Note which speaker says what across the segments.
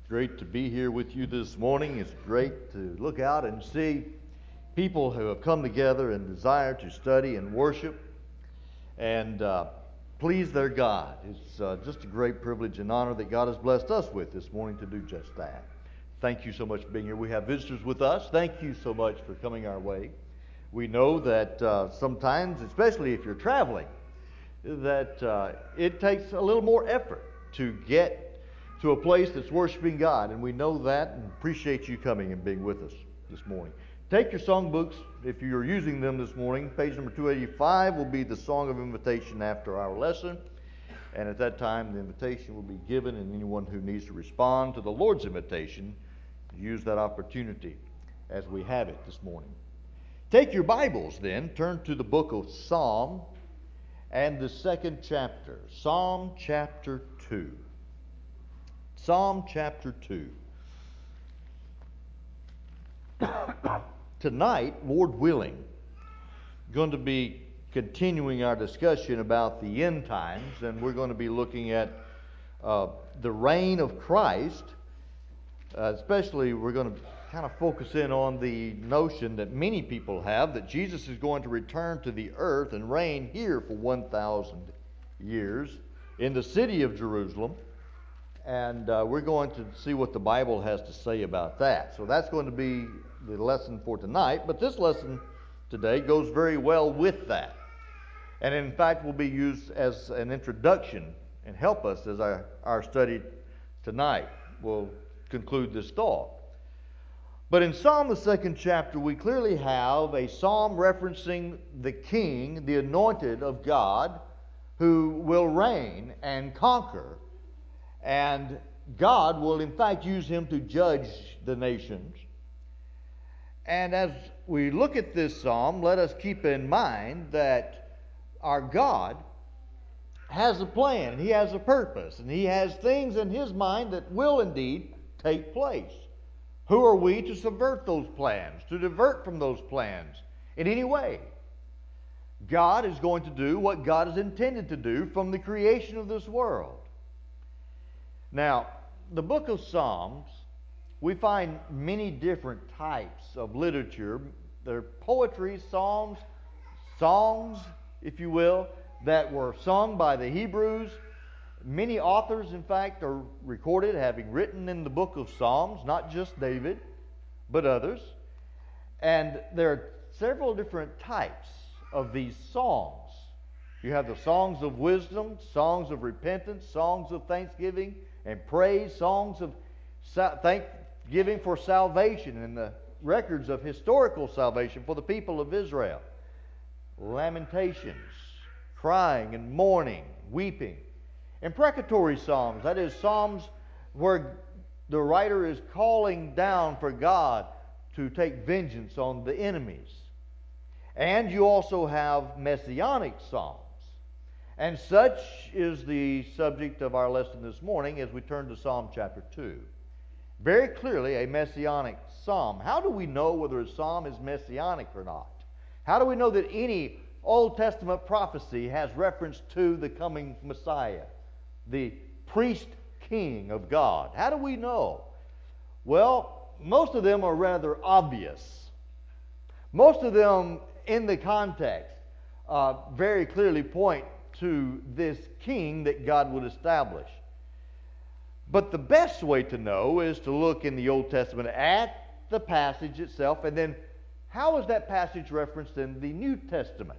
Speaker 1: Great to be here with you this morning. It's great to look out and see people who have come together and desire to study and worship and please their God. It's just a great privilege and honor that God has blessed us with this morning to do just that. Thank you so much for being here. We have visitors with us. Thank you so much for coming our way. We know that sometimes, especially if you're traveling, that it takes a little more effort to get to a place that's worshiping God, and we know that and appreciate you coming and being with us this morning. Take your songbooks, if you're using them this morning. Page number 285 will be the song of invitation after our lesson, and at that time the invitation will be given, and anyone who needs to respond to the Lord's invitation, use that opportunity as we have it this morning. Take your Bibles then, turn to the book of Psalm and the second chapter, Psalm chapter 2. Psalm chapter 2. Tonight, Lord willing, going to be continuing our discussion about the end times, and we're going to be looking at the reign of Christ. Especially, we're going to kind of focus in on the notion that many people have that Jesus is going to return to the earth and reign here for 1,000 years in the city of Jerusalem. And we're going to see what the Bible has to say about that. So that's going to be the lesson for tonight. But this lesson today goes very well with that. And in fact will be used as an introduction and help us as our study tonight will conclude this thought. But in Psalm, the second chapter, we clearly have a psalm referencing the king, the anointed of God, who will reign and conquer. And God will, in fact, use him to judge the nations. And as we look at this psalm, let us keep in mind that our God has a plan, he has a purpose, and he has things in his mind that will indeed take place. Who are we to subvert those plans, to divert from those plans in any way? God is going to do what God has intended to do from the creation of this world. Now, the book of Psalms, we find many different types of literature. There are poetry, psalms, songs, if you will, that were sung by the Hebrews. Many authors, in fact, are recorded having written in the book of Psalms, not just David, but others. And there are several different types of these songs. You have the songs of wisdom, songs of repentance, songs of thanksgiving and praise, songs of thanksgiving for salvation and the records of historical salvation for the people of Israel. Lamentations, crying and mourning, weeping. Imprecatory psalms, that is, psalms where the writer is calling down for God to take vengeance on the enemies. And you also have messianic psalms. And such is the subject of our lesson this morning as we turn to Psalm chapter 2. Very clearly a messianic psalm. How do we know whether a psalm is messianic or not? How do we know that any Old Testament prophecy has reference to the coming Messiah, the priest king of God? How do we know? Well, most of them are rather obvious. Most of them in the context very clearly point to this king that God would establish. But the best way to know is to look in the Old Testament at the passage itself, and then how is that passage referenced in the New Testament?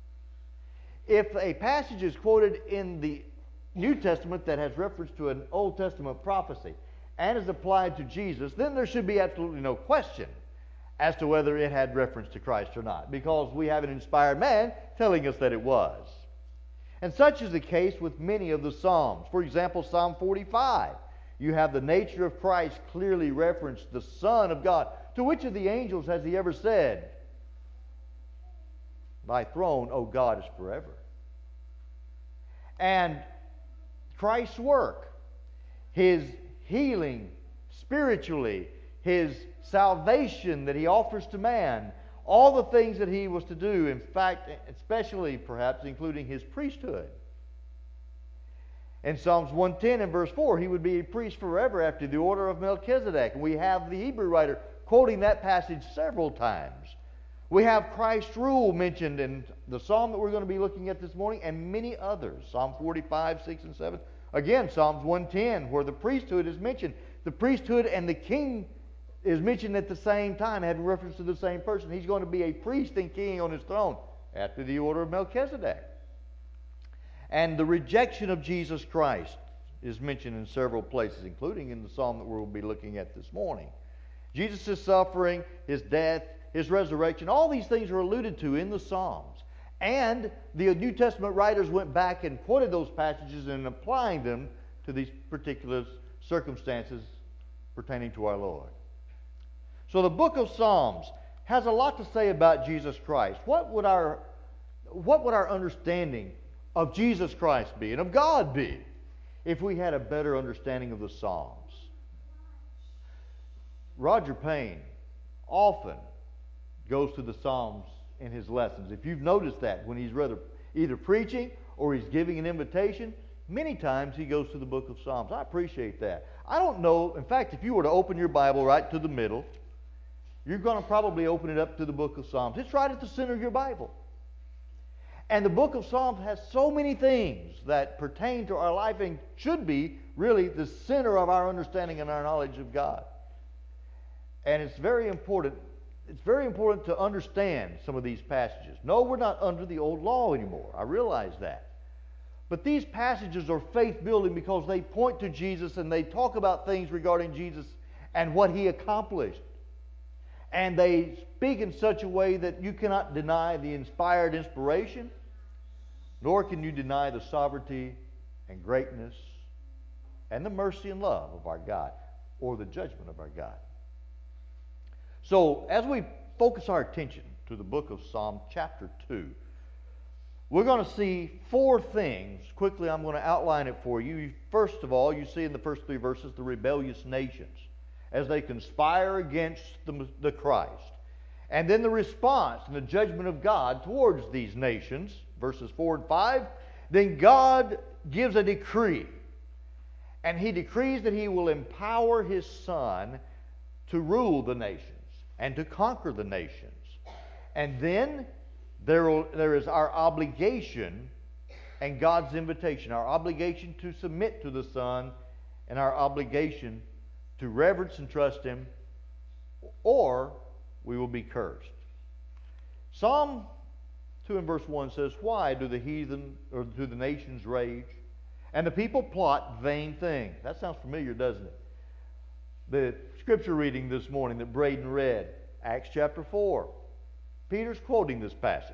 Speaker 1: If a passage is quoted in the New Testament that has reference to an Old Testament prophecy and is applied to Jesus, then there should be absolutely no question as to whether it had reference to Christ or not, because we have an inspired man telling us that it was. And such is the case with many of the Psalms. For example, Psalm 45. You have the nature of Christ clearly referenced, the Son of God. To which of the angels has he ever said, "Thy throne, O God, is forever"? And Christ's work, his healing spiritually, his salvation that he offers to man, all the things that he was to do, in fact, especially perhaps including his priesthood. In Psalms 110 and verse 4, he would be a priest forever after the order of Melchizedek. And we have the Hebrew writer quoting that passage several times. We have Christ's rule mentioned in the psalm that we're going to be looking at this morning, and many others. Psalm 45, 6, and 7. Again, Psalms 110, where the priesthood is mentioned. The priesthood and the king is mentioned at the same time, having reference to the same person. He's going to be a priest and king on his throne after the order of Melchizedek. And the rejection of Jesus Christ is mentioned in several places, including in the psalm that we'll be looking at this morning. Jesus' suffering, his death, his resurrection, all these things are alluded to in the Psalms. And the New Testament writers went back and quoted those passages and applying them to these particular circumstances pertaining to our Lord. So the book of Psalms has a lot to say about Jesus Christ. What would our understanding of Jesus Christ be and of God be if we had a better understanding of the Psalms? Roger Payne often goes to the Psalms in his lessons. If you've noticed that, when he's either preaching or he's giving an invitation, many times he goes to the book of Psalms. I appreciate that. I don't know, in fact, if you were to open your Bible right to the middle, you're going to probably open it up to the book of Psalms. It's right at the center of your Bible. And the book of Psalms has so many things that pertain to our life and should be really the center of our understanding and our knowledge of God. And it's very important. It's very important to understand some of these passages. No, we're not under the old law anymore. I realize that. But these passages are faith-building because they point to Jesus and they talk about things regarding Jesus and what he accomplished. And they speak in such a way that you cannot deny the inspired inspiration, nor can you deny the sovereignty and greatness and the mercy and love of our God, or the judgment of our God. So, as we focus our attention to the book of Psalm chapter 2, we're going to see four things. Quickly, I'm going to outline it for you. First of all, you see in the first three verses the rebellious nations as they conspire against the Christ. And then the response and the judgment of God towards these nations, verses 4 and 5. Then God gives a decree. And he decrees that he will empower his Son to rule the nations and to conquer the nations. And then there is our obligation and God's invitation, our obligation to submit to the Son and our obligation to reverence and trust him, or we will be cursed. Psalm 2 and verse 1 says, "Why do the heathen or do the nations rage, and the people plot vain things?" That sounds familiar, doesn't it? The scripture reading this morning that Braden read, Acts chapter 4. Peter's quoting this passage.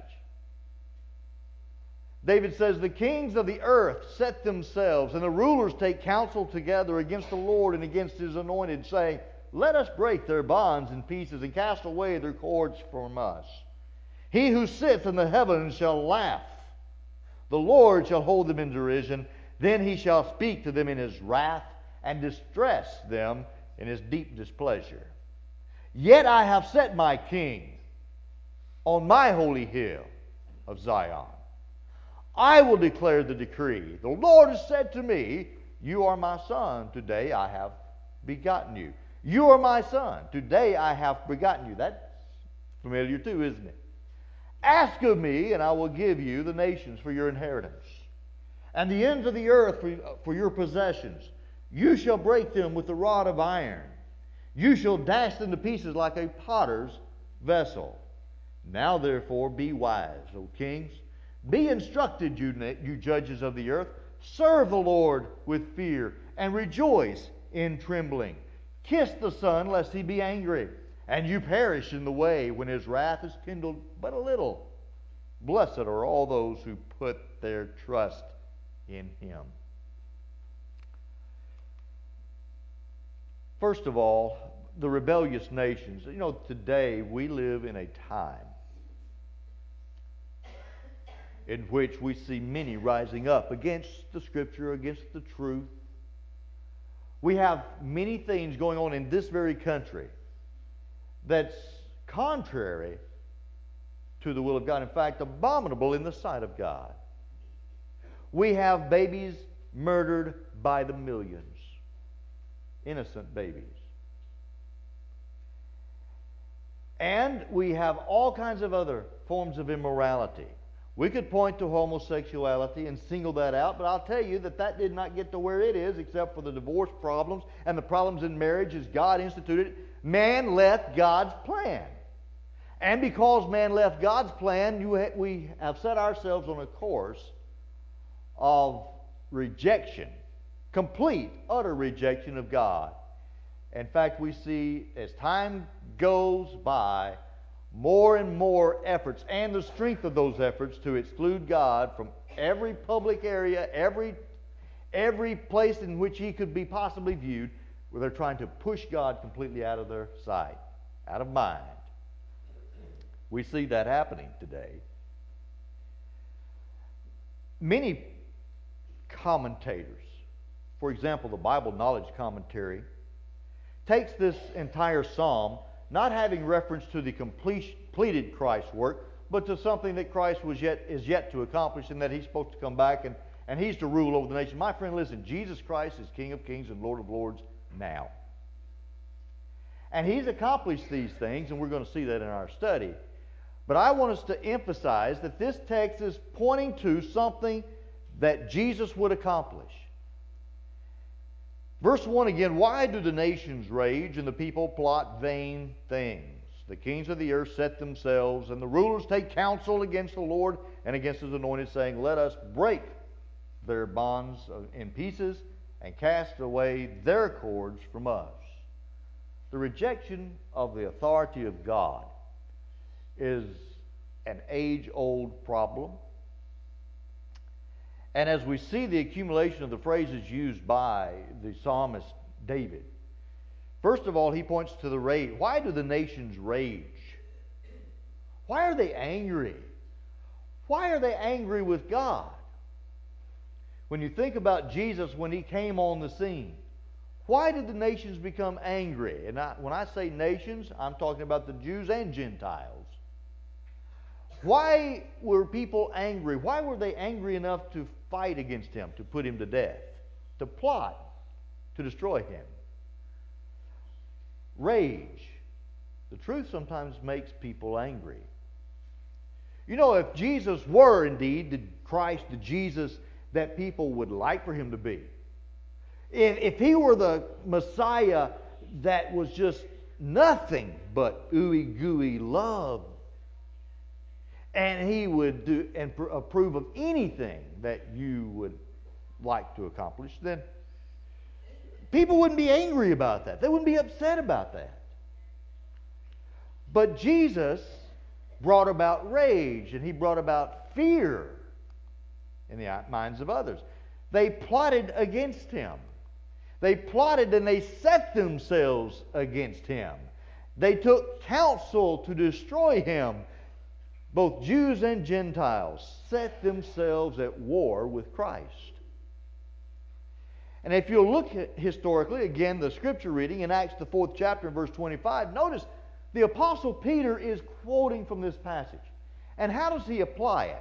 Speaker 1: David says, "The kings of the earth set themselves, and the rulers take counsel together against the Lord and against his anointed, saying, Let us break their bonds in pieces and cast away their cords from us. He who sits in the heavens shall laugh. The Lord shall hold them in derision. Then he shall speak to them in his wrath and distress them in his deep displeasure. Yet I have set my king on my holy hill of Zion. I will declare the decree. The Lord has said to me, You are my son. Today I have begotten you. You are my son. Today I have begotten you." That's familiar too, isn't it? "Ask of me, and I will give you the nations for your inheritance, and the ends of the earth for your possessions. You shall break them with the rod of iron. You shall dash them to pieces like a potter's vessel. Now therefore be wise, O kings. Be instructed, you judges of the earth. Serve the Lord with fear, and rejoice in trembling. Kiss the Son, lest he be angry, and you perish in the way when his wrath is kindled but a little. Blessed are all those who put their trust in him." First of all, the rebellious nations. You know, today we live in a time in which we see many rising up against the Scripture, against the truth. We have many things going on in this very country that's contrary to the will of God. In fact, abominable in the sight of God. We have babies murdered by the millions. Innocent babies. And we have all kinds of other forms of immorality. We could point to homosexuality and single that out, but I'll tell you that did not get to where it is except for the divorce problems and the problems in marriage as God instituted. Man left God's plan. And because man left God's plan, we have set ourselves on a course of rejection, complete, utter rejection of God. In fact, we see as time goes by, more and more efforts and the strength of those efforts to exclude God from every public area, every place in which He could be possibly viewed, where they're trying to push God completely out of their sight, out of mind. We see that happening today. Many commentators, for example, the Bible Knowledge Commentary, takes this entire psalm, not having reference to the completed Christ's work, but to something that Christ is yet to accomplish, and that He's supposed to come back and He's to rule over the nation. My friend, listen, Jesus Christ is King of Kings and Lord of Lords now. And He's accomplished these things, and we're going to see that in our study. But I want us to emphasize that this text is pointing to something that Jesus would accomplish. Verse 1 again, why do the nations rage and the people plot vain things? The kings of the earth set themselves, and the rulers take counsel against the Lord and against His anointed, saying, let us break their bonds in pieces and cast away their cords from us. The rejection of the authority of God is an age-old problem. And as we see the accumulation of the phrases used by the psalmist David, first of all, he points to the rage. Why do the nations rage? Why are they angry? Why are they angry with God? When you think about Jesus when He came on the scene, why did the nations become angry? And when I say nations, I'm talking about the Jews and Gentiles. Why were people angry? Why were they angry enough to fight against Him, to put Him to death, to plot, to destroy Him? Rage. The truth sometimes makes people angry. You know, if Jesus were indeed the Christ, the Jesus that people would like for Him to be, if He were the Messiah that was just nothing but ooey gooey love, and He would do and approve of anything that you would like to accomplish, then people wouldn't be angry about that. They wouldn't be upset about that. But Jesus brought about rage, and He brought about fear in the minds of others. They plotted against Him. They plotted and they set themselves against Him. They took counsel to destroy Him. Both Jews and Gentiles set themselves at war with Christ. And if you'll look at historically, again, the scripture reading in Acts the 4th chapter, verse 25, notice the Apostle Peter is quoting from this passage. And how does he apply it?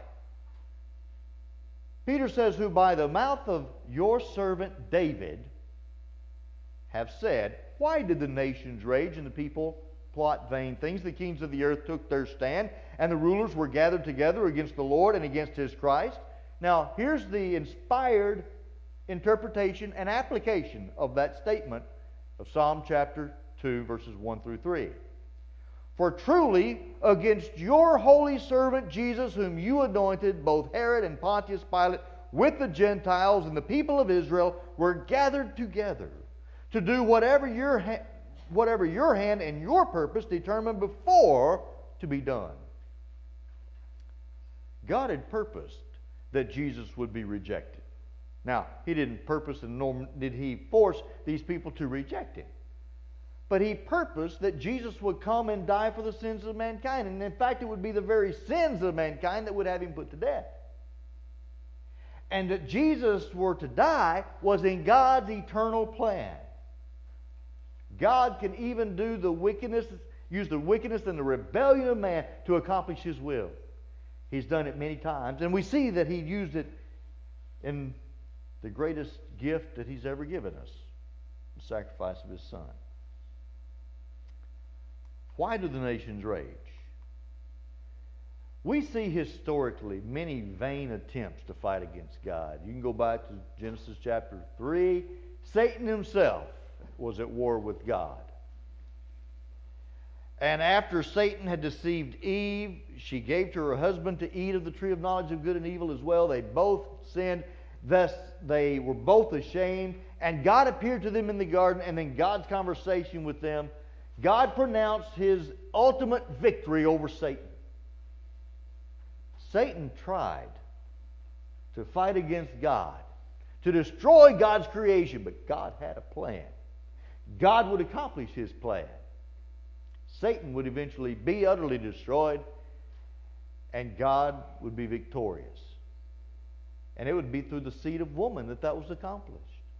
Speaker 1: Peter says, who by the mouth of your servant David have said, why did the nations rage and the people plot vain things? The kings of the earth took their stand, and the rulers were gathered together against the Lord and against His Christ. Now, here's the inspired interpretation and application of that statement of Psalm chapter 2, verses 1 through 3. For truly, against your holy servant Jesus, whom you anointed, both Herod and Pontius Pilate, with the Gentiles and the people of Israel, were gathered together to do whatever your hand and your purpose determined before to be done. God had purposed that Jesus would be rejected. Now, He didn't purpose and nor did He force these people to reject Him. But He purposed that Jesus would come and die for the sins of mankind. And in fact, it would be the very sins of mankind that would have Him put to death. And that Jesus were to die was in God's eternal plan. God can even do the wickedness, use the wickedness and the rebellion of man to accomplish His will. He's done it many times. And we see that He used it in the greatest gift that He's ever given us, the sacrifice of His Son. Why do the nations rage? We see historically many vain attempts to fight against God. You can go back to Genesis chapter 3. Satan himself was at war with God. And after Satan had deceived Eve, she gave to her husband to eat of the tree of knowledge of good and evil as well. They both sinned. Thus, they were both ashamed. And God appeared to them in the garden, and in God's conversation with them, God pronounced His ultimate victory over Satan. Satan tried to fight against God, to destroy God's creation, but God had a plan. God would accomplish His plan. Satan would eventually be utterly destroyed, and God would be victorious. And it would be through the seed of woman that was accomplished.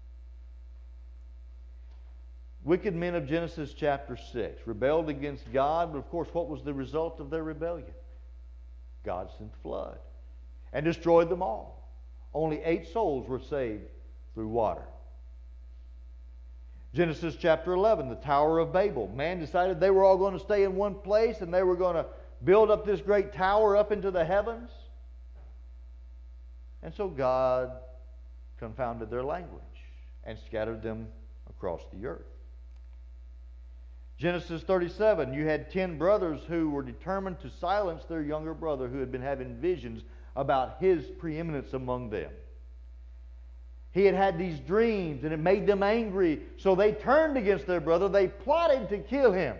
Speaker 1: Wicked men of Genesis chapter 6 rebelled against God, but of course, what was the result of their rebellion? God sent the flood and destroyed them all. Only 8 souls were saved through water. Genesis chapter 11, the Tower of Babel. Man decided they were all going to stay in one place and they were going to build up this great tower up into the heavens. And so God confounded their language and scattered them across the earth. Genesis 37, you had 10 brothers who were determined to silence their younger brother who had been having visions about his preeminence among them. He had had these dreams and it made them angry, so they turned against their brother. They plotted to kill him.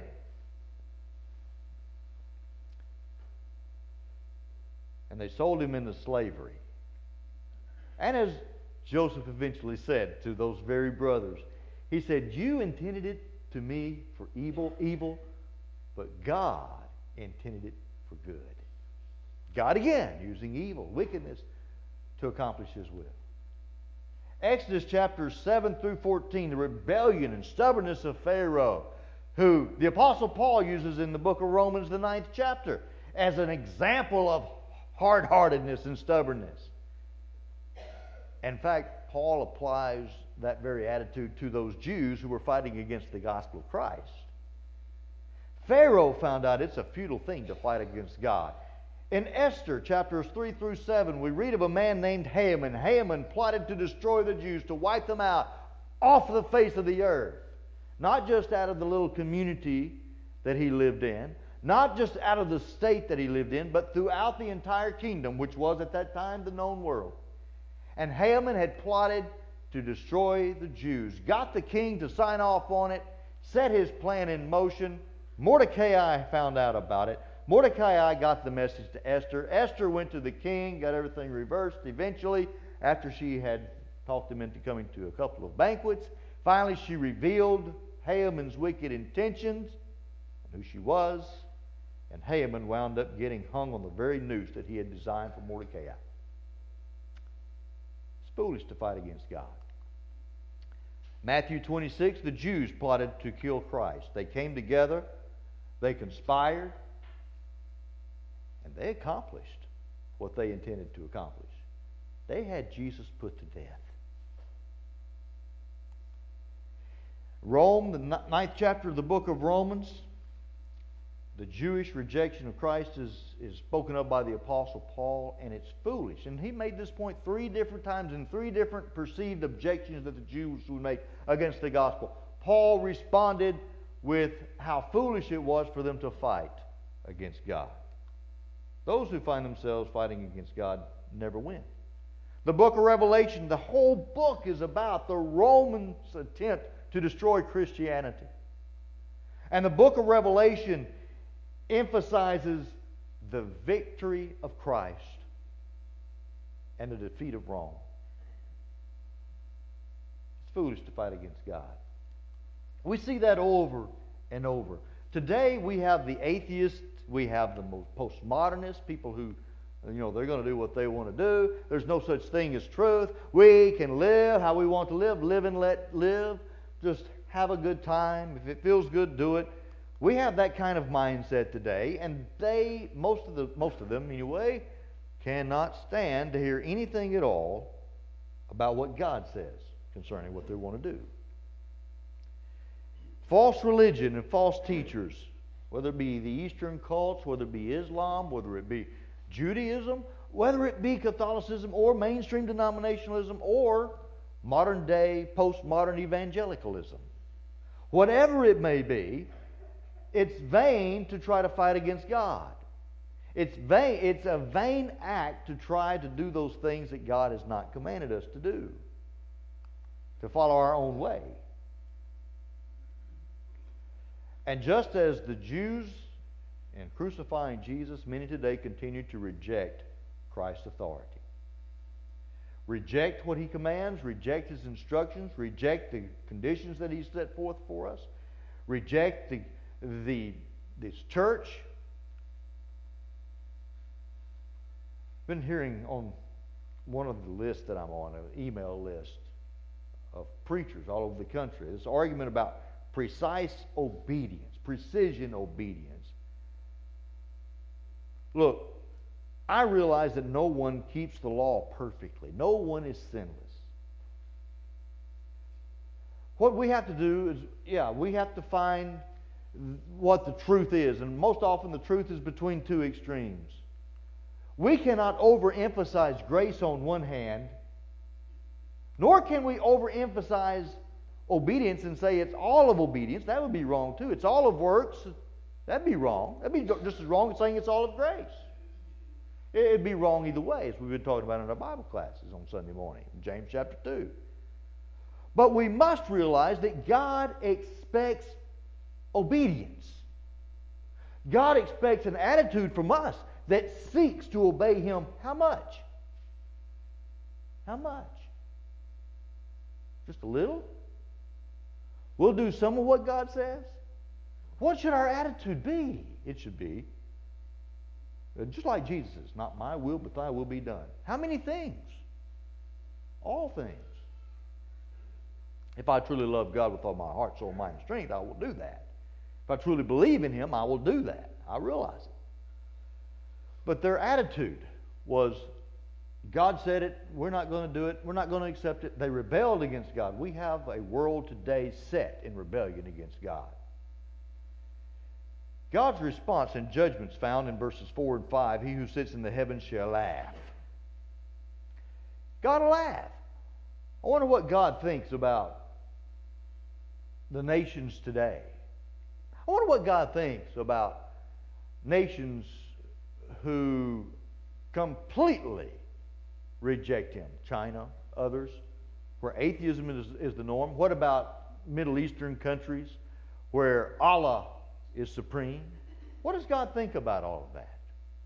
Speaker 1: And they sold him into slavery. And as Joseph eventually said to those very brothers, he said, "You intended it to me for evil, but God intended it for good." God again using evil, wickedness to accomplish His will. Exodus chapters 7 through 14, the rebellion and stubbornness of Pharaoh, who the Apostle Paul uses in the book of Romans, the 9th chapter, as an example of hard-heartedness and stubbornness. In fact, Paul applies that very attitude to those Jews who were fighting against the gospel of Christ. Pharaoh found out it's a futile thing to fight against God. In Esther chapters 3 through 7, we read of a man named Haman. Haman plotted to destroy the Jews, to wipe them out off the face of the earth. Not just out of the little community that he lived in, not just out of the state that he lived in, but throughout the entire kingdom, which was at that time the known world. And Haman had plotted to destroy the Jews, got the king to sign off on it, set his plan in motion. Mordecai found out about it. Mordecai got the message to Esther. Esther went to the king, got everything reversed. Eventually, after she had talked him into coming to a couple of banquets, finally she revealed Haman's wicked intentions and who she was, and Haman wound up getting hung on the very noose that he had designed for Mordecai. It's foolish to fight against God. Matthew 26, the Jews plotted to kill Christ. They came together, they conspired, and they accomplished what they intended to accomplish. They had Jesus put to death. Rome, the 9th chapter of the book of Romans, the Jewish rejection of Christ is spoken of by the Apostle Paul, and it's foolish. And he made this point 3 different times in 3 different perceived objections that the Jews would make against the gospel. Paul responded with how foolish it was for them to fight against God. Those who find themselves fighting against God never win. The book of Revelation, the whole book is about the Romans' attempt to destroy Christianity. And the book of Revelation emphasizes the victory of Christ and the defeat of Rome. It's foolish to fight against God. We see that over and over. Today we have the atheists, we have the postmodernists, people who, they're going to do what they want to do. There's no such thing as truth. We can live how we want to live and let live. Just have a good time. If it feels good, do it. We have that kind of mindset today, and most of them anyway, cannot stand to hear anything at all about what God says concerning what they want to do. False religion and false teachers, whether it be the Eastern cults, whether it be Islam, whether it be Judaism, whether it be Catholicism or mainstream denominationalism or modern day postmodern evangelicalism. Whatever it may be, it's vain to try to fight against God. It's a vain act to try to do those things that God has not commanded us to do, to follow our own way. And just as the Jews in crucifying Jesus, many today continue to reject Christ's authority. Reject what He commands, reject His instructions, reject the conditions that He set forth for us, reject this church. Been hearing on one of the lists that I'm on, an email list of preachers all over the country, this argument about precise obedience, precision obedience. Look, I realize that no one keeps the law perfectly. No one is sinless. What we have to do is, we have to find what the truth is. And most often the truth is between two extremes. We cannot overemphasize grace on one hand, nor can we overemphasize obedience and say it's all of obedience. That would be wrong too. It's all of works. That'd be wrong. That'd be just as wrong as saying it's all of grace. It'd be wrong either way, as we've been talking about in our Bible classes on Sunday morning, James chapter 2. But we must realize that God expects obedience. God expects an attitude from us that seeks to obey Him. How much? How much? Just a little? We'll do some of what God says? What should our attitude be? It should be, just like Jesus, not my will, but thy will be done. How many things? All things. If I truly love God with all my heart, soul, mind, and strength, I will do that. If I truly believe in Him, I will do that. I realize it. But their attitude was, God said it, we're not going to do it, we're not going to accept it. They rebelled against God. We have a world today set in rebellion against God. God's response and judgments found in verses 4 and 5, He who sits in the heavens shall laugh. God will laugh. I wonder what God thinks about the nations today. I wonder what God thinks about nations who completely reject Him. China, others, where atheism is the norm. What about Middle Eastern countries where Allah is supreme? What does God think about all of that?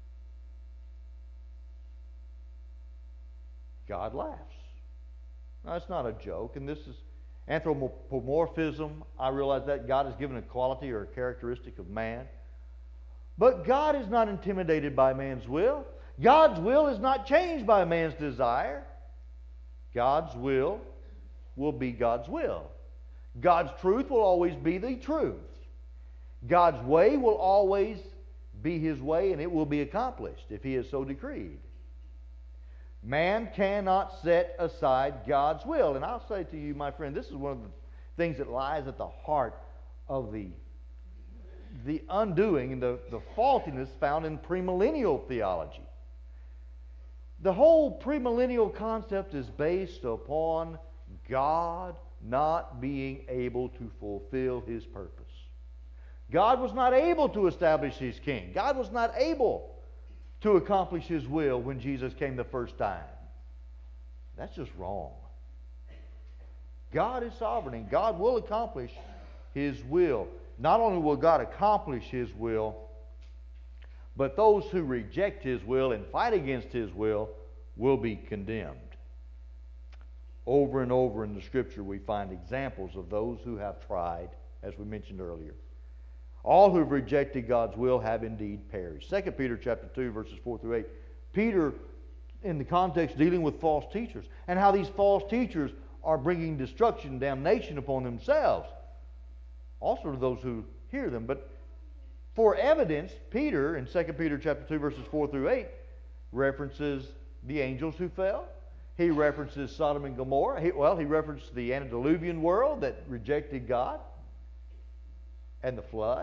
Speaker 1: God laughs. Now, it's not a joke, and this is anthropomorphism. I realize that God has given a quality or a characteristic of man. But God is not intimidated by man's will. God's will is not changed by man's desire. God's will be God's will. God's truth will always be the truth. God's way will always be His way, and it will be accomplished if He has so decreed. Man cannot set aside God's will. And I'll say to you, my friend, this is one of the things that lies at the heart of the undoing and the faultiness found in premillennial theology. The whole premillennial concept is based upon God not being able to fulfill His purpose. God was not able to establish His king. God was not able to accomplish His will when Jesus came the first time. That's just wrong. God is sovereign, and God will accomplish His will. Not only will God accomplish His will, but those who reject His will and fight against His will be condemned. Over and over in the Scripture we find examples of those who have tried, as we mentioned earlier. All who have rejected God's will have indeed perished. 2 Peter chapter 2, verses 4 through 8. Peter, in the context dealing with false teachers, and how these false teachers are bringing destruction, damnation upon themselves. Also to those who hear them. But for evidence, Peter, in 2 Peter chapter 2, verses 4 through 8, references the angels who fell. He references Sodom and Gomorrah. He referenced the antediluvian world that rejected God and the flood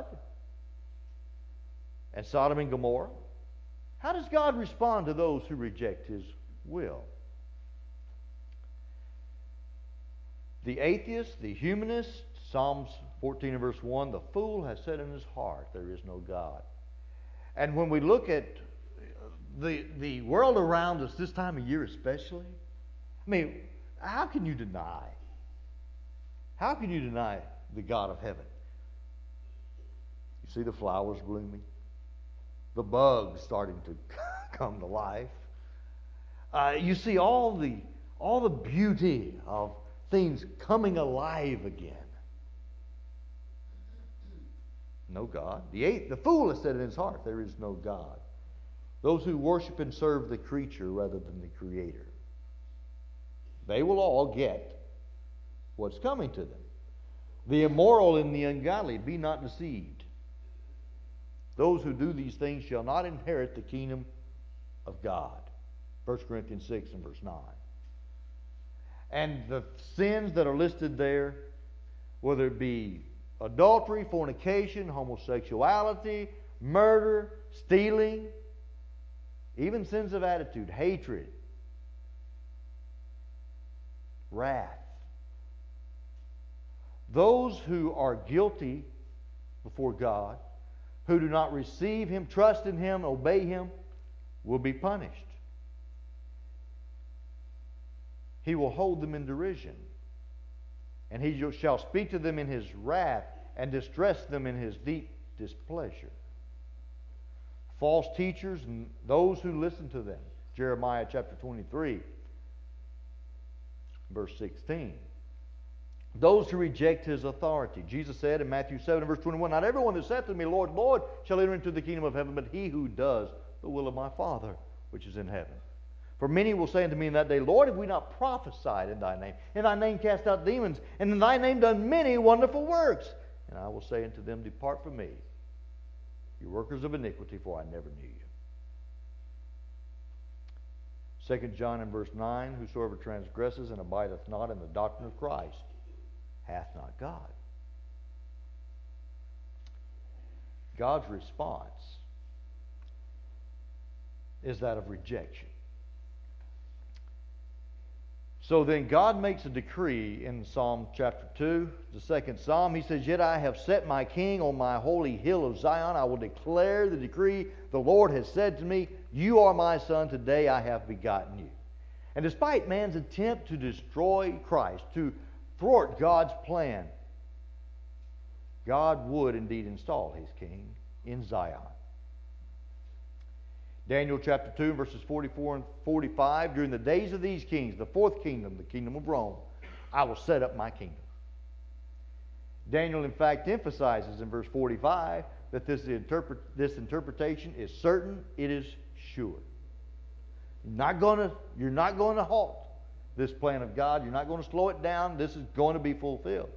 Speaker 1: and Sodom and Gomorrah. How does God respond to those who reject His will? The atheist, the humanist, Psalms 14 and verse 1, the fool has said in his heart, there is no God. And when we look at the world around us this time of year especially, I mean, how can you deny? How can you deny the God of heaven? You see the flowers blooming, the bugs starting to come to life. You see all the beauty of things coming alive again. No God. The fool has said in his heart, there is no God. Those who worship and serve the creature rather than the Creator, they will all get what's coming to them. The immoral and the ungodly, be not deceived. Those who do these things shall not inherit the kingdom of God. 1 Corinthians 6 and verse 9. And the sins that are listed there, whether it be adultery, fornication, homosexuality, murder, stealing, even sins of attitude, hatred, wrath. Those who are guilty before God, who do not receive Him, trust in Him, obey Him, will be punished. He will hold them in derision. And He shall speak to them in His wrath and distress them in His deep displeasure. False teachers and those who listen to them. Jeremiah chapter 23, verse 16. Those who reject His authority. Jesus said in Matthew 7 verse 21, not everyone that saith to me, Lord, Lord, shall enter into the kingdom of heaven, but he who does the will of my Father which is in heaven. For many will say unto me in that day, Lord, have we not prophesied in Thy name? In Thy name cast out demons, and in Thy name done many wonderful works. And I will say unto them, depart from me, you workers of iniquity, for I never knew you. 2 John in verse 9, whosoever transgresses and abideth not in the doctrine of Christ hath not God. God's response is that of rejection. So then God makes a decree in Psalm chapter 2, the second Psalm. He says, yet I have set my king on my holy hill of Zion. I will declare the decree. The Lord has said to me, you are my son. Today I have begotten you. And despite man's attempt to destroy Christ, to thwart God's plan, God would indeed install His king in Zion. Daniel chapter 2, verses 44 and 45, during the days of these kings, the fourth kingdom, the kingdom of Rome, I will set up my kingdom. Daniel, in fact, emphasizes in verse 45 that this interpretation is certain, it is sure. You're not going to halt this plan of God. You're not going to slow it down. This is going to be fulfilled.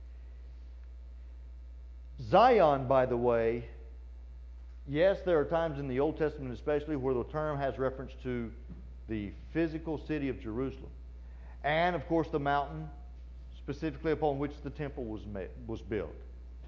Speaker 1: Zion, by the way, yes, there are times in the Old Testament especially where the term has reference to the physical city of Jerusalem. And, of course, the mountain specifically upon which the temple was built.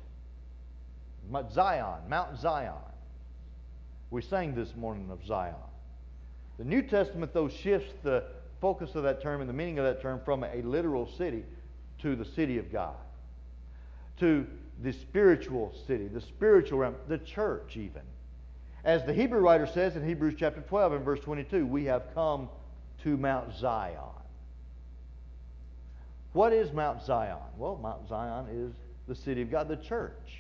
Speaker 1: Zion, Mount Zion. We sang this morning of Zion. The New Testament, though, shifts the focus of that term and the meaning of that term from a literal city to the city of God, to the spiritual city, the spiritual realm, the church even. As the Hebrew writer says in Hebrews chapter 12 and verse 22, we have come to Mount Zion. What is Mount Zion? Well, Mount Zion is the city of God, the church.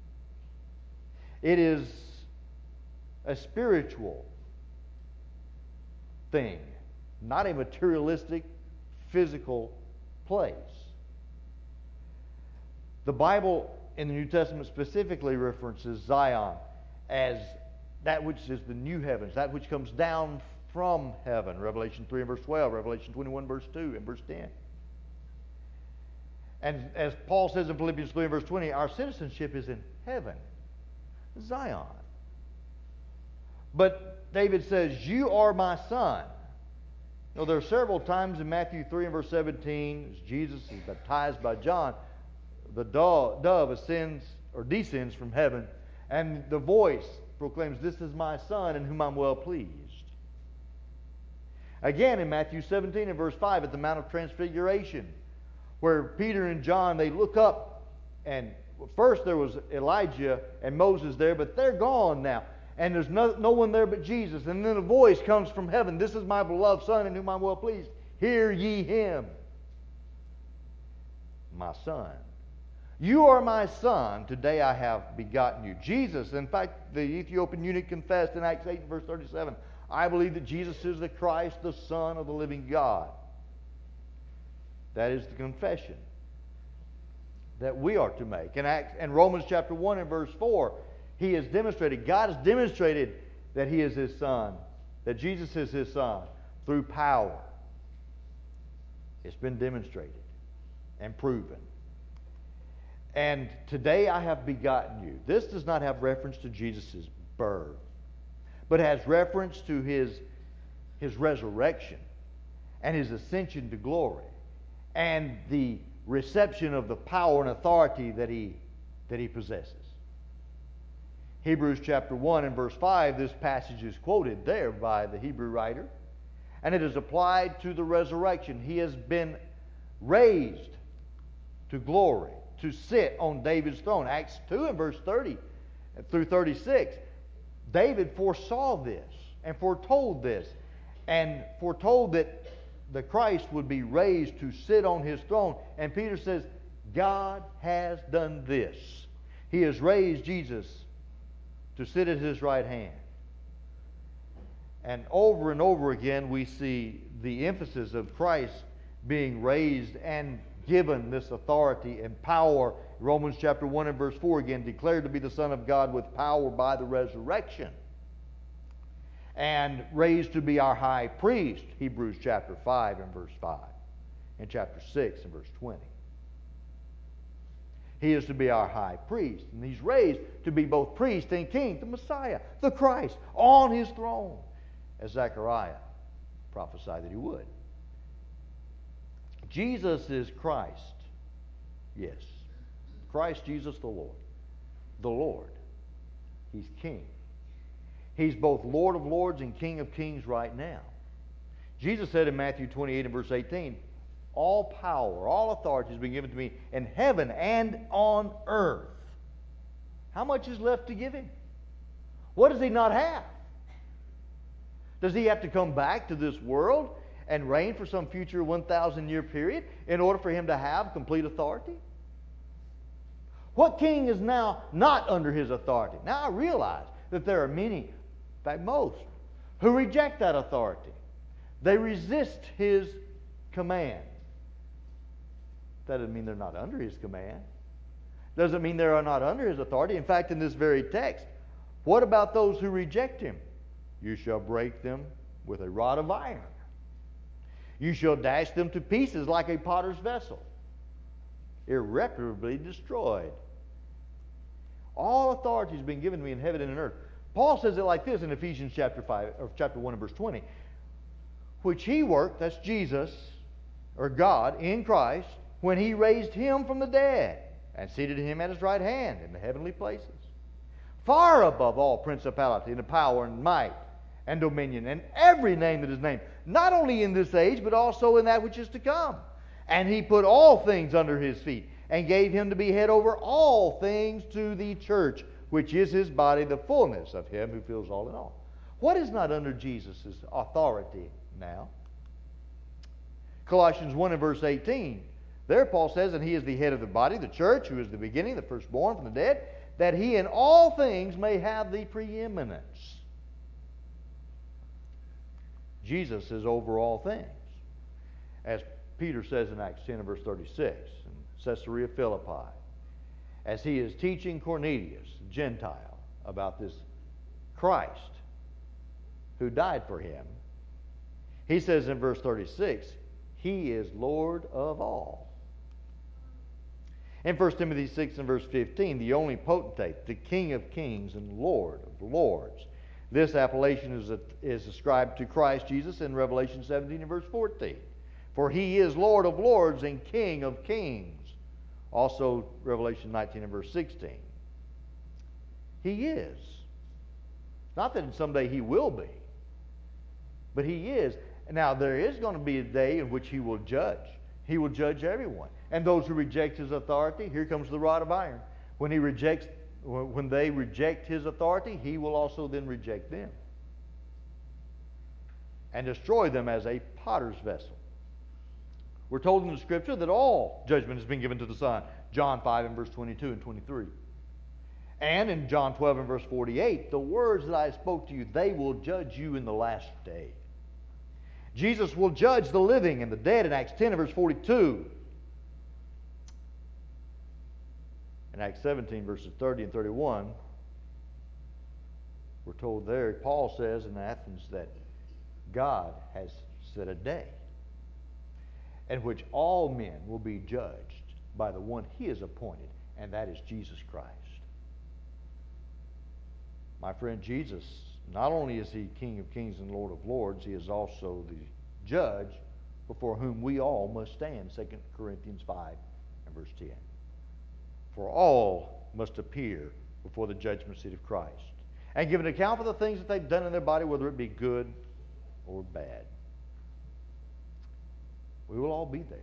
Speaker 1: It is a spiritual thing, not a materialistic, physical place. The Bible in the New Testament specifically references Zion as that which is the new heavens, that which comes down from heaven. Revelation 3 and verse 12, Revelation 21 verse 2 and verse 10. And as Paul says in Philippians 3 and verse 20, our citizenship is in heaven, Zion. But David says, you are my son. Now, there are several times in Matthew 3 and verse 17, as Jesus is baptized by John, the dove ascends or descends from heaven, and the voice proclaims, "This is my Son in whom I'm well pleased." Again, in Matthew 17 and verse 5, at the Mount of Transfiguration, where Peter and John, they look up, and first there was Elijah and Moses there, but they're gone now. And there's no one there but Jesus. And then a voice comes from heaven, "This is my beloved Son in whom I'm well pleased. Hear ye him." My Son. "You are my Son. Today I have begotten you." Jesus, in fact, the Ethiopian eunuch confessed in Acts 8 verse 37, "I believe that Jesus is the Christ, the Son of the living God." That is the confession that we are to make. In Romans chapter 1 and verse 4, God has demonstrated that He is His Son, that Jesus is His Son, through power. It's been demonstrated and proven. And today I have begotten you. This does not have reference to Jesus' birth, but has reference to His resurrection and His ascension to glory and the reception of the power and authority that He possesses. Hebrews chapter 1 and verse 5, this passage is quoted there by the Hebrew writer, and it is applied to the resurrection. He has been raised to glory, to sit on David's throne. Acts 2 and verse 30 through 36, David foresaw this and foretold this, and foretold that the Christ would be raised to sit on His throne. And Peter says, God has done this. He has raised Jesus to sit at His right hand. And over again we see the emphasis of Christ being raised and given this authority and power. Romans chapter 1 and verse 4 again, declared to be the Son of God with power by the resurrection. And raised to be our high priest, Hebrews chapter 5 and verse 5. And chapter 6 and verse 20. He is to be our high priest. And He's raised to be both priest and king, the Messiah, the Christ, on His throne, as Zechariah prophesied that He would. Jesus is Christ. Yes. Christ Jesus the Lord. The Lord. He's King. He's both Lord of lords and King of kings right now. Jesus said in Matthew 28 and verse 18, "All power, all authority has been given to me in heaven and on earth." How much is left to give Him? What does He not have? Does He have to come back to this world and reign for some future 1,000-year period in order for Him to have complete authority? What king is now not under His authority? Now I realize that there are many, in fact most, who reject that authority. They resist His command. That doesn't mean they're not under His command. Doesn't mean they are not under His authority. In fact, in this very text, what about those who reject Him? "You shall break them with a rod of iron. You shall dash them to pieces like a potter's vessel, irreparably destroyed." All authority has been given to me in heaven and in earth. Paul says it like this in Ephesians chapter 1 and verse 20. "Which He worked," that's Jesus, or God, "in Christ, when He raised Him from the dead, and seated Him at His right hand in the heavenly places, far above all principality and power and might and dominion, and every name that is named, not only in this age, but also in that which is to come. And He put all things under His feet, and gave Him to be head over all things to the church, which is His body, the fullness of Him who fills all in all." What is not under Jesus' authority now? Colossians 1 and verse 18. There Paul says, "And He is the head of the body, the church, who is the beginning, the firstborn from the dead, that He in all things may have the preeminence." Jesus is over all things. As Peter says in Acts 10 and verse 36 in Caesarea Philippi, as he is teaching Cornelius, Gentile, about this Christ who died for him, he says in verse 36, "He is Lord of all." In 1 Timothy 6 and verse 15, the only potentate, the King of kings and Lord of lords, This appellation is ascribed to Christ Jesus in Revelation 17 and verse 14. For he is Lord of lords and King of kings. Also Revelation 19 and verse 16. He is. Not that someday he will be, but he is. Now there is going to be a day in which he will judge. He will judge everyone. And those who reject his authority, here comes the rod of iron. When they reject his authority, he will also then reject them and destroy them as a potter's vessel. We're told in the Scripture that all judgment has been given to the Son. John 5 and verse 22 and 23. And in John 12 and verse 48, the words that I spoke to you, they will judge you in the last day. Jesus will judge the living and the dead in Acts 10 and verse 42. In Acts 17 verses 30 and 31, we're told there, Paul says in Athens that God has set a day in which all men will be judged by the one he has appointed, and that is Jesus Christ. My friend, Jesus, not only is he King of kings and Lord of lords, he is also the judge before whom we all must stand, 2 Corinthians 5 and verse 10. For all must appear before the judgment seat of Christ and give an account for the things that they've done in their body, whether it be good or bad. We will all be there.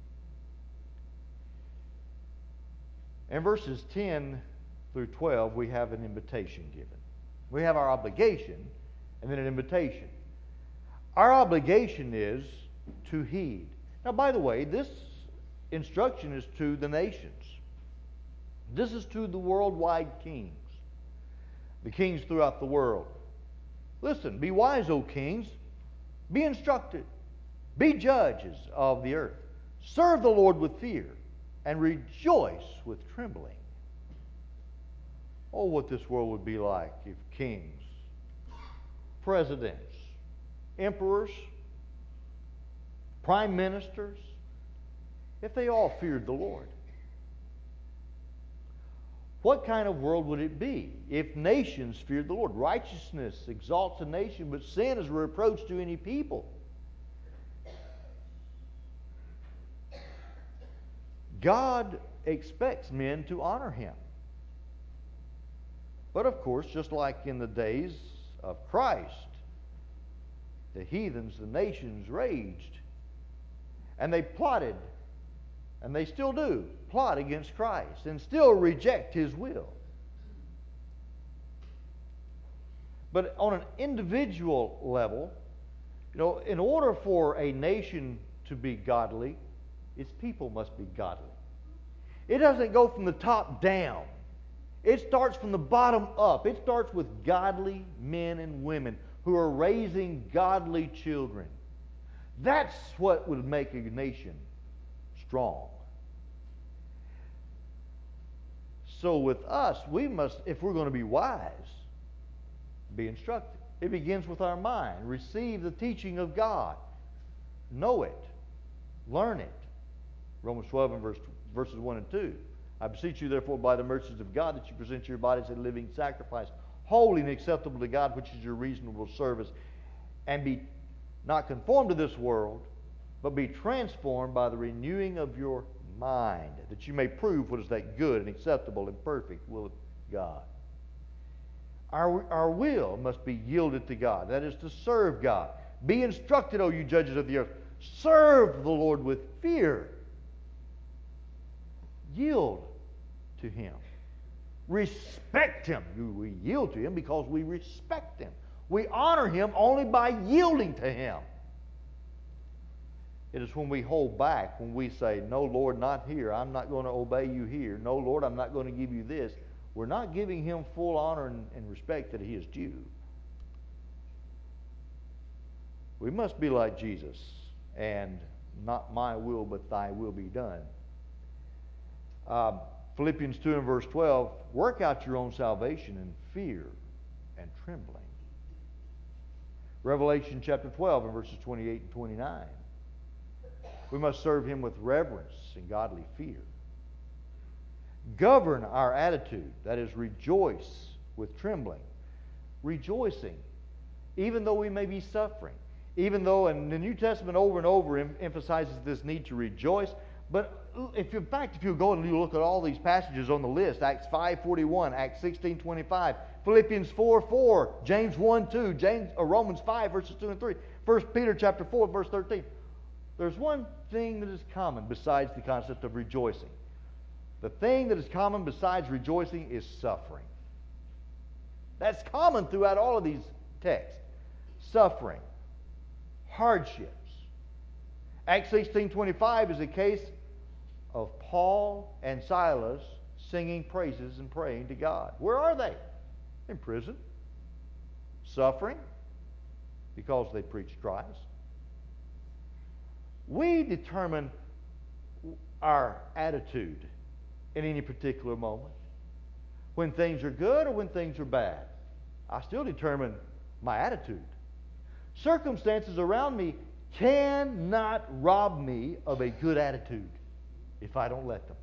Speaker 1: In verses 10 through 12, we have an invitation given. We have our obligation and then an invitation. Our obligation is to heed. Now, by the way, this instruction is to the nations. This is to the worldwide kings, the kings throughout the world. Listen, be wise, O kings. Be instructed. Be judges of the earth. Serve the Lord with fear and rejoice with trembling. Oh, what this world would be like if kings, presidents, emperors, prime ministers, if they all feared the Lord. What kind of world would it be if nations feared the Lord? Righteousness exalts a nation, but sin is a reproach to any people. God expects men to honor him. But of course, just like in the days of Christ, the heathens, the nations raged. And they plotted, and they still do, plot against Christ and still reject his will. But on an individual level, in order for a nation to be godly, its people must be godly. It doesn't go from the top down. It starts from the bottom up. It starts with godly men and women who are raising godly children. That's what would make a nation strong. So with us, we must, if we're going to be wise, be instructed. It begins with our mind. Receive the teaching of God. Know it. Learn it. Romans 12 and verses 1 and 2. I beseech you, therefore, by the mercies of God, that you present your bodies a living sacrifice, holy and acceptable to God, which is your reasonable service. And be not conformed to this world, but be transformed by the renewing of your mind, that you may prove what is that good and acceptable and perfect will of God. Our will must be yielded to God. That is to serve God. Be instructed, O you judges of the earth. Serve the Lord with fear. Yield to him. Respect him. We yield to him because we respect him. We honor him only by yielding to him. It is when we hold back, when we say, no, Lord, not here. I'm not going to obey you here. No, Lord, I'm not going to give you this. We're not giving him full honor and respect that he is due. We must be like Jesus, and not my will, but thy will be done. Philippians 2 and verse 12, work out your own salvation in fear and trembling. Revelation chapter 12 and verses 28 and 29. We must serve him with reverence and godly fear. Govern our attitude, that is, rejoice with trembling. rejoicing, even though we may be suffering. Even though, and the New Testament over and over emphasizes this need to rejoice. But if you go and you look at all these passages on the list, Acts 5:41, Acts 16:25, Philippians 4:4, James 1:2, Romans 5 verses 2 and 3, 1 Peter chapter 4 verse 13. There's one thing that is common besides the concept of rejoicing. The thing that is common besides rejoicing is suffering. That's common throughout all of these texts. Suffering, hardships. Acts 16:25 is a case of Paul and Silas singing praises and praying to God. Where are they? In prison. Suffering because they preached Christ. We determine our attitude in any particular moment. When things are good or when things are bad, I still determine my attitude. Circumstances around me cannot rob me of a good attitude if I don't let them.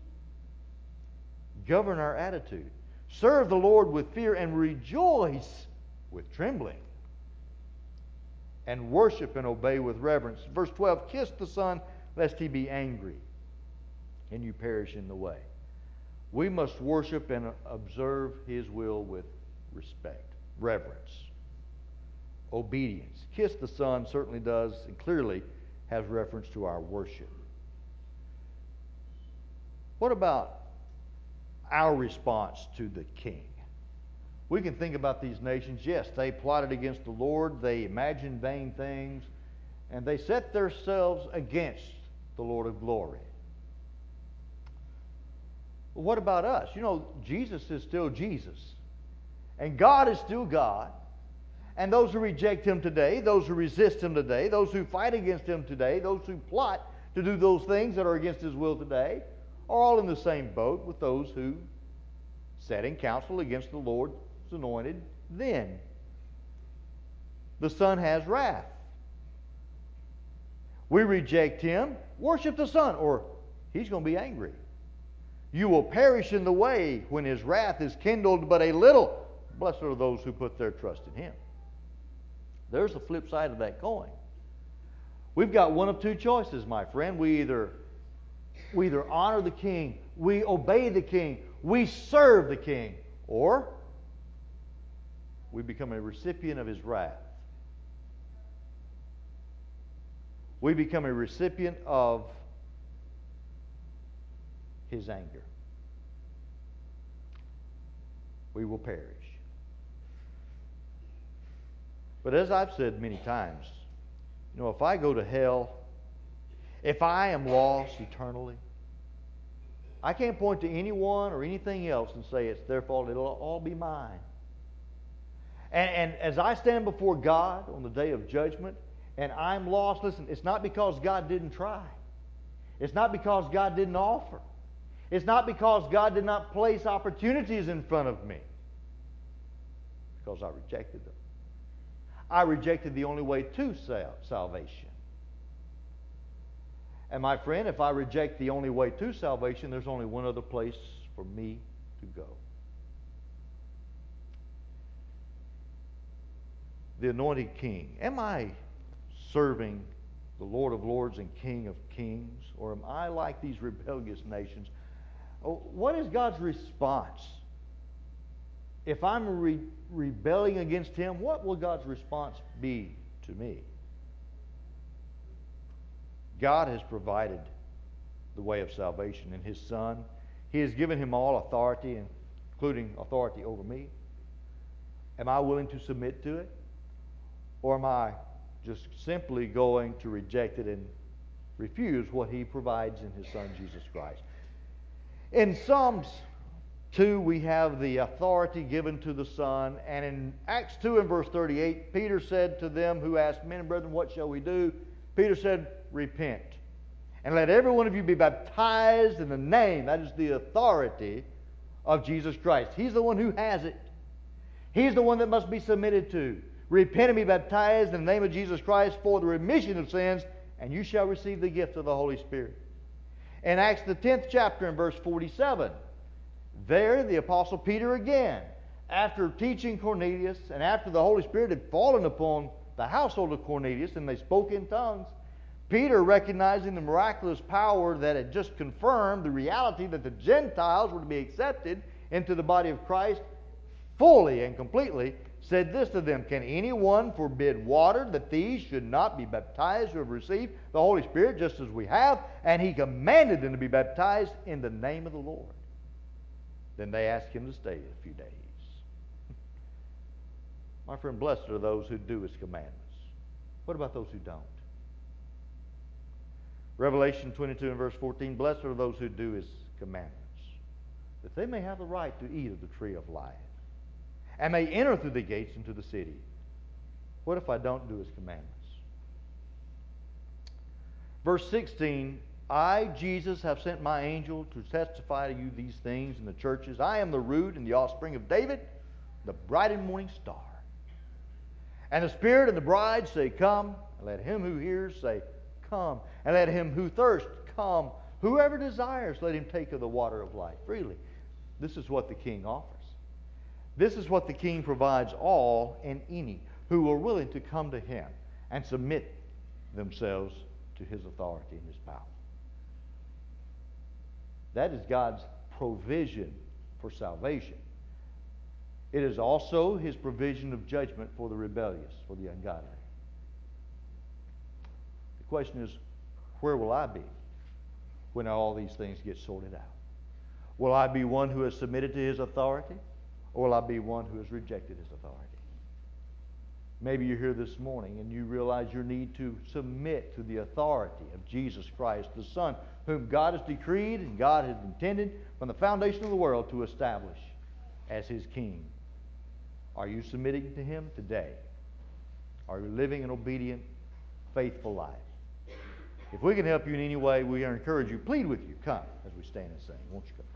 Speaker 1: Govern our attitude. Serve the Lord with fear and rejoice with trembling. And worship and obey with reverence. Verse 12, kiss the Son lest he be angry and you perish in the way. We must worship and observe His will with respect, reverence, obedience. Kiss the Son certainly does and clearly has reference to our worship. What about our response to the King? We can think about these nations. Yes, they plotted against the Lord. They imagined vain things. And they set themselves against the Lord of glory. Well, what about us? You know, Jesus is still Jesus. And God is still God. And those who reject Him today, those who resist Him today, those who fight against Him today, those who plot to do those things that are against His will today, are all in the same boat with those who sat in counsel against the Lord's anointed then. The Son has wrath. We reject Him, worship the Son, or He's going to be angry. You will perish in the way when His wrath is kindled but a little. Blessed are those who put their trust in Him. There's the flip side of that coin. We've got one of two choices, my friend. We either honor the King, we obey the King, we serve the King, or we become a recipient of His wrath. We become a recipient of His anger. We will perish. But as I've said many times, you know, if I go to hell, if I am lost eternally, I can't point to anyone or anything else and say it's their fault. It'll all be mine. And as I stand before God on the day of judgment and I'm lost, listen, it's not because God didn't try. It's not because God didn't offer. It's not because God did not place opportunities in front of me. Because I rejected them. I rejected the only way to salvation. And my friend, if I reject the only way to salvation, there's only one other place for me to go. The anointed King. Am I serving the Lord of Lords and King of Kings? Or am I like these rebellious nations? What is God's response? If I'm rebelling against Him, what will God's response be to me? God has provided the way of salvation in His Son. He has given Him all authority, including authority over me. Am I willing to submit to it? Or am I just simply going to reject it and refuse what He provides in His Son, Jesus Christ? In Psalms 2, we have the authority given to the Son. And in Acts 2 and verse 38, Peter said to them who asked, men and brethren, what shall we do? Peter said, repent. And let every one of you be baptized in the name, that is the authority of Jesus Christ. He's the one who has it. He's the one that must be submitted to. Repent and be baptized in the name of Jesus Christ for the remission of sins, and you shall receive the gift of the Holy Spirit. In Acts the 10th chapter and verse 47, there the Apostle Peter again after teaching Cornelius and after the Holy Spirit had fallen upon the household of Cornelius and they spoke in tongues, Peter, recognizing the miraculous power that had just confirmed the reality that the Gentiles were to be accepted into the body of Christ fully and completely, said this to them, "Can anyone forbid water that these should not be baptized who have received the Holy Spirit just as we have?" And he commanded them to be baptized in the name of the Lord. Then they asked him to stay a few days. My friend, blessed are those who do his commandments. What about those who don't? Revelation 22 and verse 14, "Blessed are those who do his commandments, that they may have the right to eat of the tree of life, and may enter through the gates into the city." What if I don't do his commandments? Verse 16, "I, Jesus, have sent my angel to testify to you these things in the churches. I am the root and the offspring of David, the bright and morning star. And the Spirit and the bride say, 'Come.' And let him who hears say, 'Come.' And let him who thirsts come. Whoever desires, let him take of the water of life freely." This is what the King offers. This is what the King provides all and any who are willing to come to him and submit themselves to his authority and his power. That is God's provision for salvation. It is also his provision of judgment for the rebellious, for the ungodly. The question is, where will I be when all these things get sorted out? Will I be one who has submitted to his authority, or will I be one who has rejected his authority? Maybe you're here this morning and you realize your need to submit to the authority of Jesus Christ, the Son, whom God has decreed and God has intended from the foundation of the world to establish as his King. Are you submitting to him today? Are you living an obedient, faithful life? If we can help you in any way, we encourage you, plead with you, come as we stand and sing. Won't you come?